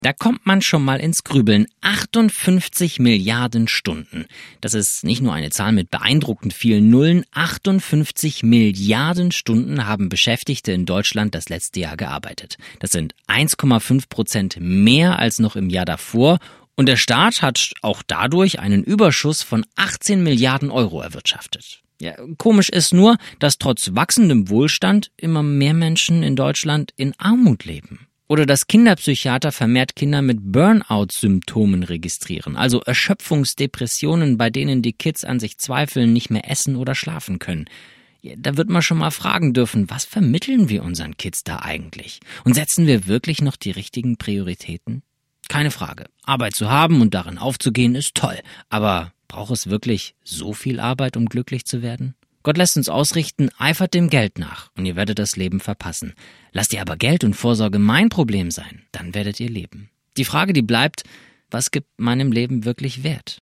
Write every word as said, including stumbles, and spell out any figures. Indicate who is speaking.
Speaker 1: Da kommt man schon mal ins Grübeln. achtundfünfzig Milliarden Stunden. Das ist nicht nur eine Zahl mit beeindruckend vielen Nullen. achtundfünfzig Milliarden Stunden haben Beschäftigte in Deutschland das letzte Jahr gearbeitet. Das sind eins Komma fünf Prozent mehr als noch im Jahr davor. Und der Staat hat auch dadurch einen Überschuss von achtzehn Milliarden Euro erwirtschaftet. Ja, komisch ist nur, dass trotz wachsendem Wohlstand immer mehr Menschen in Deutschland in Armut leben. Oder dass Kinderpsychiater vermehrt Kinder mit Burnout-Symptomen registrieren, also Erschöpfungsdepressionen, bei denen die Kids an sich zweifeln, nicht mehr essen oder schlafen können. Ja, da wird man schon mal fragen dürfen, was vermitteln wir unseren Kids da eigentlich? Und setzen wir wirklich noch die richtigen Prioritäten? Keine Frage. Arbeit zu haben und darin aufzugehen ist toll. Aber braucht es wirklich so viel Arbeit, um glücklich zu werden? Gott lässt uns ausrichten, eifert dem Geld nach und ihr werdet das Leben verpassen. Lasst ihr aber Geld und Vorsorge mein Problem sein, dann werdet ihr leben. Die Frage, die bleibt, was gibt meinem Leben wirklich Wert?